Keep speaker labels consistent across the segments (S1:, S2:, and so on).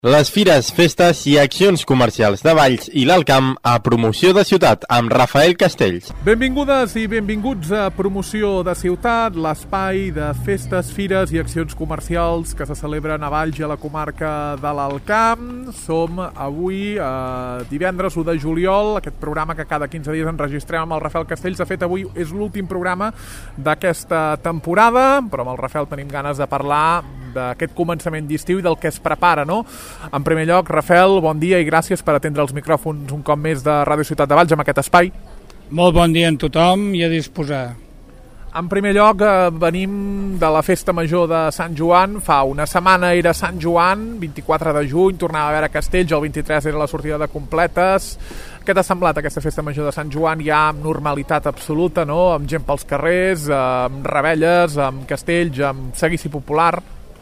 S1: Les fires, festes i accions comercials de Valls i l'Alt Camp a Promoció de Ciutat amb Rafael Castells.
S2: Benvingudes i benvinguts a Promoció de Ciutat, l'espai de festes, fires i accions comercials que se celebren a Valls i a la comarca de l'Alt Camp. Som avui divendres 1 de juliol, aquest programa que cada 15 dies enregistrem amb el Rafael Castells. De fet, avui és l'últim programa d'aquesta temporada, però amb el Rafael tenim ganes de parlar d'aquest començament d'estiu i del que es prepara, no? En primer lloc, Rafael, bon dia i gràcies per atendre els micròfons un cop més de Ràdio Ciutat de Valls amb aquest espai.
S3: Molt bon dia a tothom i a disposar.
S2: En primer lloc, venim de la Festa Major de Sant Joan. Fa una setmana era Sant Joan, 24 de juny, tornava a veure Castells, el 23 era la sortida de completes. Què t'ha semblat aquesta Festa Major de Sant Joan ja amb normalitat absoluta, no? Amb gent pels carrers, amb revetlles, amb castells, amb seguici popular?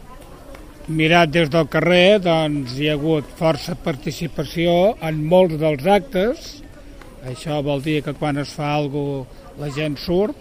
S3: Mirat des del carrer, doncs hi ha hagut força participació en molts dels actes. Això vol dir que quan es fa alguna cosa la gent surt.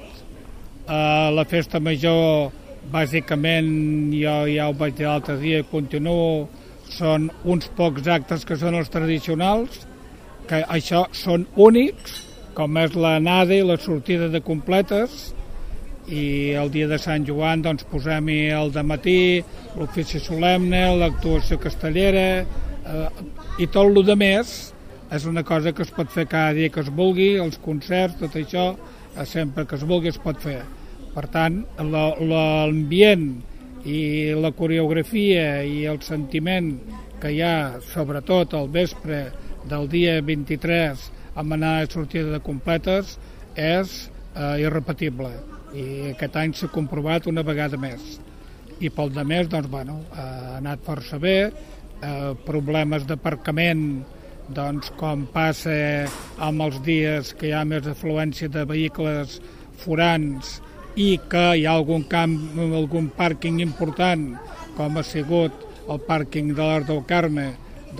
S3: La Festa Major, bàsicament, jo ja ho vaig dir l'altre dia i continuo, són uns pocs actes que són els tradicionals, que això són únics, com és l'anada i la sortida de completes, i el dia de Sant Joan doncs posem-hi el dematí, l'ofici solemne, l'actuació castellera i tot el que més és una cosa que es pot fer cada dia que es vulgui, els concerts, tot això, sempre que es vulgui es pot fer. Per tant, l'ambient i la coreografia i el sentiment que hi ha, sobretot al vespre del dia 23 amb anada i sortida de completes, és irrepetible. I aquest any s'ha comprovat una vegada més. I pel de més, doncs, bueno, ha anat força bé. Problemes d'aparcament, doncs, com passa amb els dies que hi ha més afluència de vehicles forans i que hi ha algun pàrquing important, com ha sigut el pàrquing de l'Hort del Carme,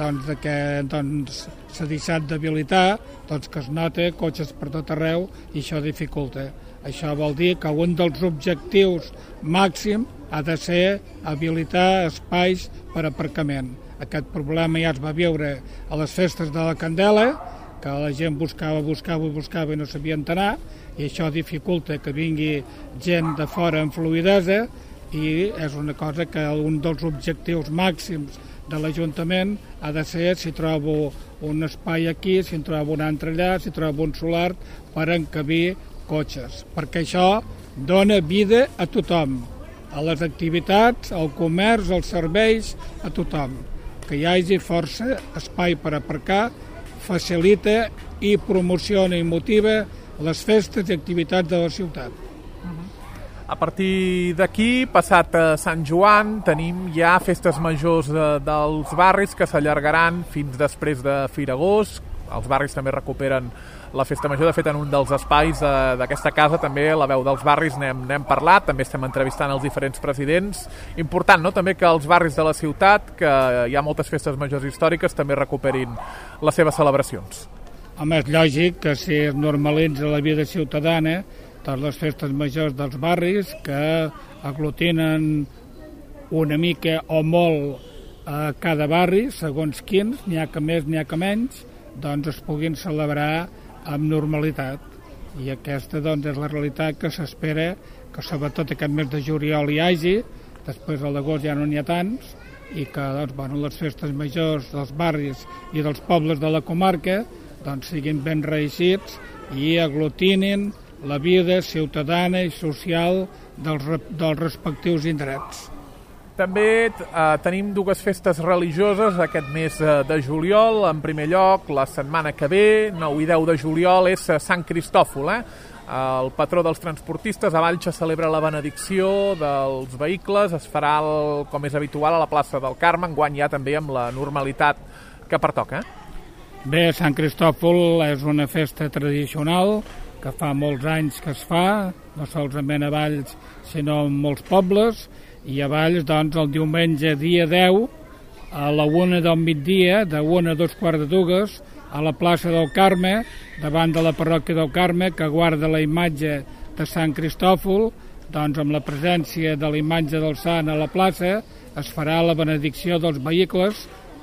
S3: doncs s'ha deixat d'habilitar, doncs que es nota cotxes per tot arreu i això dificulta. Això vol dir que un dels objectius màxim ha de ser habilitar espais per aparcament. Aquest problema ja es va viure a les festes de la Candela, que la gent buscava i no sabien anar, i això dificulta que vingui gent de fora amb fluïdesa, i és una cosa que un dels objectius màxims de l'Ajuntament ha de ser si trobo un espai aquí, si en trobo un altre allà, si trobo un solar per encabir cotxes, perquè això dona vida a tothom, a les activitats, al comerç, als serveis, a tothom. Que hi hagi força espai per aparcar facilita i promociona i motiva les festes i activitats de la ciutat.
S2: A partir d'aquí, passat Sant Joan, tenim ja festes majors dels barris que s'allargaran fins després de Firagós. Els barris també recuperen la Festa Major. De fet, en un dels espais d'aquesta casa, també la veu dels barris, n'hem parlat, també estem entrevistant els diferents presidents. Important, no?, també que els barris de la ciutat, que hi ha moltes festes majors històriques, també recuperin les seves celebracions.
S3: Home, és lògic que si es normalitza la vida ciutadana, totes les festes majors dels barris, que aglutinen una mica o molt a cada barri, segons quins, n'hi ha que més, n'hi ha que menys, doncs es puguin celebrar amb normalitat. I aquesta doncs, és la realitat que s'espera que sobretot aquest mes de juliol hi hagi, després de l'agost ja no n'hi ha tants, i que doncs, bueno, les festes majors dels barris i dels pobles de la comarca doncs, siguin ben reeixits i aglutinin la vida ciutadana i social dels respectius indrets.
S2: També tenim dues festes religioses aquest mes de juliol. En primer lloc, la setmana que ve, 9 i 10 de juliol, és Sant Cristòfol, el patró dels transportistes. A Valls celebra la benedicció dels vehicles. Es farà, com és habitual, a la plaça del Carme, enguany ja també amb la normalitat que pertoca.
S3: Bé, Sant Cristòfol és una festa tradicional que fa molts anys que es fa, no solament a Valls, sinó en molts pobles, i a Valls, doncs, el diumenge dia 10, a la 1 del migdia, de 1 a 2:15, a la plaça del Carme, davant de la parròquia del Carme, que guarda la imatge de Sant Cristòfol, doncs amb la presència de la imatge del sant a la plaça, es farà la benedicció dels vehicles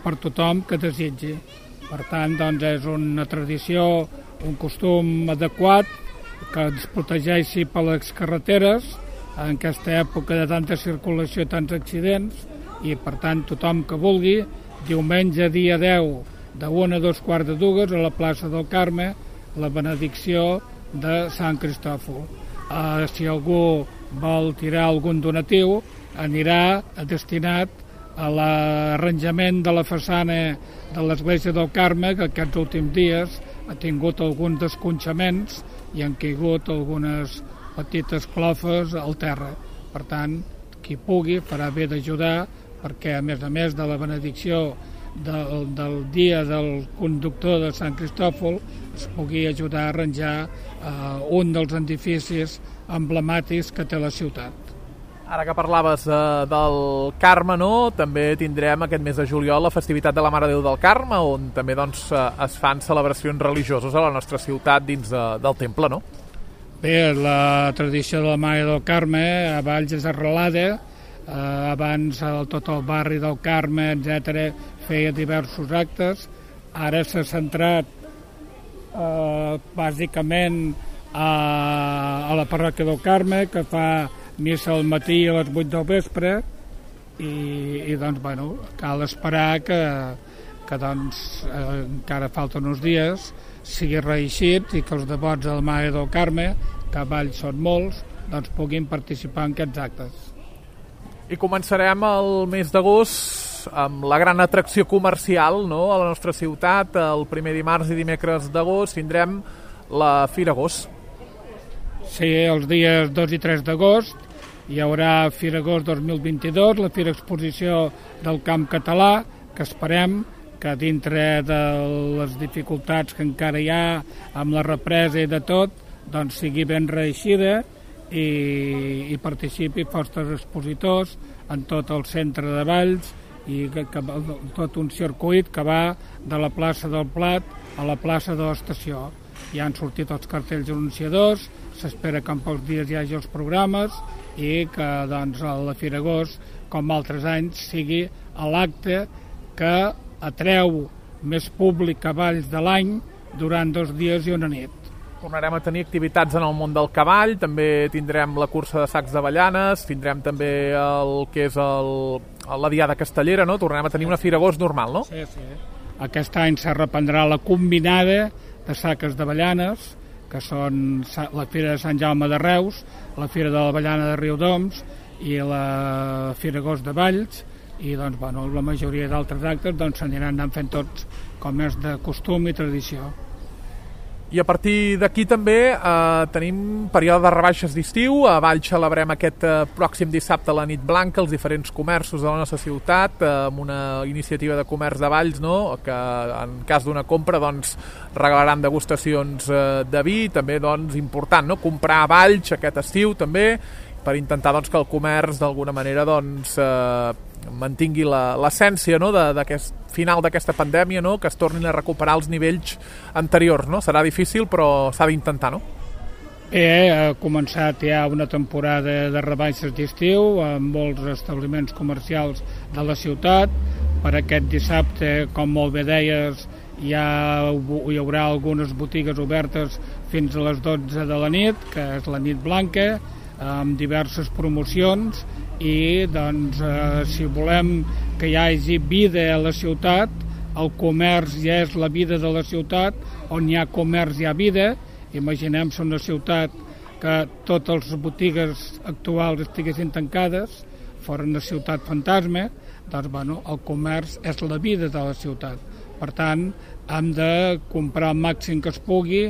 S3: per tothom que desitgi. Per tant, doncs, és una tradició, un costum adequat que ens protegeixi per les carreteres en aquesta època de tanta circulació i tants accidents, i per tant tothom que vulgui, diumenge dia 10 de 1 a 2:15 a la plaça del Carme, la benedicció de Sant Cristòfol. Si algú vol tirar algun donatiu, anirà destinat a l'arranjament de la façana de l'església del Carme, que aquests últims dies ha tingut alguns desconxaments i han caigut algunes petites clofes al terra. Per tant, qui pugui farà bé d'ajudar, perquè a més de la benedicció del dia del conductor de Sant Cristòfol es pugui ajudar a arranjar un dels edificis emblemàtics que té la ciutat.
S2: Ara que parlaves del Carme, no? També tindrem aquest mes de juliol la festivitat de la Mare de Déu del Carme, on també doncs, es fan celebracions religioses a la nostra ciutat dins del temple, no?
S3: Bé, la tradició de la Mare del Carme a Valls és arrelada. Abans tot el barri del Carme, etc., feia diversos actes. Ara s'ha centrat bàsicament a la parròquia del Carme, que fa missa al matí a les 8 del vespre, i doncs, bueno, cal esperar que doncs, encara falten uns dies, sigui reeixit i que els devots del Mare del Carme, que a Valls són molts, doncs puguin participar en aquests actes.
S2: I començarem el mes d'agost amb la gran atracció comercial, no?, a la nostra ciutat. El primer dimarts i dimecres d'agost tindrem la Fira Agost.
S3: Sí, els dies 2 i 3 d'agost hi haurà Fira Agost 2022, la Fira Exposició del Camp Català, que esperem que dintre de les dificultats que encara hi ha amb la represa i de tot, doncs sigui ben reeixida i participi forces expositors en tot el centre de Valls i tot un circuit que va de la plaça del Plat a la plaça de l'Estació. Ja han sortit els cartells anunciadors, s'espera que en pocs dies hi hagi els programes i que doncs, la Fira Agost, com altres anys, sigui l'acte que atreu més públic a Valls de l'any durant 2 dies i una nit.
S2: Tornarem a tenir activitats en el món del cavall, també tindrem la cursa de sacs d'avellanes, tindrem també el que és la Diada Castellera, no? Tornarem a tenir una Fira Agost normal, no?
S3: Sí, sí. Aquest any se reprendrà la combinada de saques d'avellanes, que són la Fira de Sant Jaume de Reus, la Fira de l'Avellana de Riudoms i la Fira Agost de Valls, i doncs, bueno, la majoria d'altres actes doncs, s'aniran anant fent tots com és de costum i tradició.
S2: I a partir d'aquí també tenim període de rebaixes d'estiu. A Valls celebrem aquest pròxim dissabte la nit blanca, els diferents comerços de la nostra ciutat, amb una iniciativa de comerç de Valls, no?, que en cas d'una compra doncs, regalaran degustacions de vi, també doncs, important, no?, comprar a Valls aquest estiu també, per intentar doncs, que el comerç d'alguna manera doncs, mantingui l'essència, no?, d'aquest final d'aquesta pandèmia, no?, que es tornin a recuperar els nivells anteriors, no? Serà difícil, però s'ha d'intentar, no?
S3: Ha començat ja una temporada de rebaixes d'estiu amb molts establiments comercials de la ciutat. Per aquest dissabte, com molt bé deies, hi haurà algunes botigues obertes fins a les 12 de la nit, que és la nit blanca, amb diverses promocions, i doncs, si volem que hi hagi vida a la ciutat, el comerç ja és la vida de la ciutat, on hi ha comerç hi ha vida. Imaginem-se una ciutat que totes les botigues actuals estiguessin tancades, fora una ciutat fantasma, doncs bueno, el comerç és la vida de la ciutat. Per tant, hem de comprar el màxim que es pugui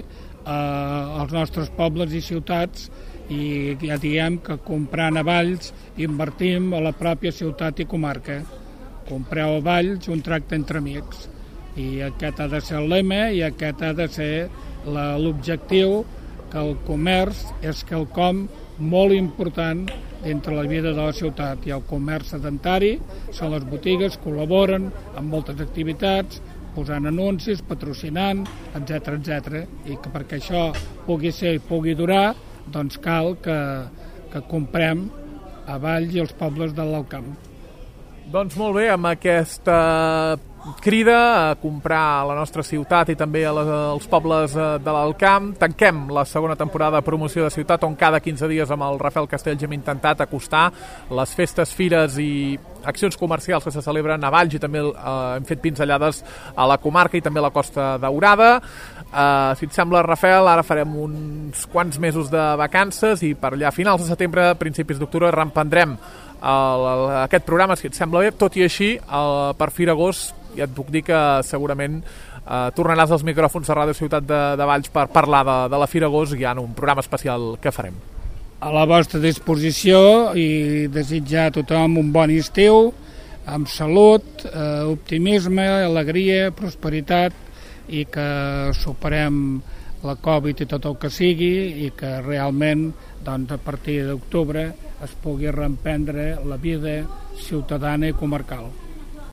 S3: als nostres pobles i ciutats, i ja diem que comprant a Valls invertim a la pròpia ciutat i comarca. Compreu a Valls un tracte entre amics, i aquest ha de ser el lema i aquest ha de ser l'objectiu, que el comerç és quelcom molt important dintre la vida de la ciutat, i el comerç sedentari són les botigues, col·laboren amb moltes activitats, posant anuncis, patrocinant, etc. I que perquè això pugui ser i pugui durar, doncs cal que comprem a Valls i els pobles de l'Alt Camp.
S2: Doncs molt bé, amb aquesta crida a comprar a la nostra ciutat i també als pobles de l'Alt Camp, tanquem la segona temporada de Promoció de Ciutat, on cada 15 dies amb el Rafael Castells hem intentat acostar les festes, fires i accions comercials que se celebren a Valls, i també hem fet pinzellades a la comarca i també a la Costa Daurada. Si et sembla, Rafael, ara farem uns quants mesos de vacances i per allà a finals de setembre, principis d'octubre, reemprendrem aquest programa, si et sembla bé. Tot i així, per fi d'agost, ja et puc dir que segurament tornaràs als micròfons de Ràdio Ciutat de Valls per parlar de la Fira Agost, i hi ha un programa especial que farem.
S3: A la vostra disposició, i desitjar a tothom un bon estiu, amb salut, optimisme, alegria, prosperitat, i que superem la Covid i tot el que sigui, i que realment doncs, a partir d'octubre es pugui reemprendre la vida ciutadana i comarcal.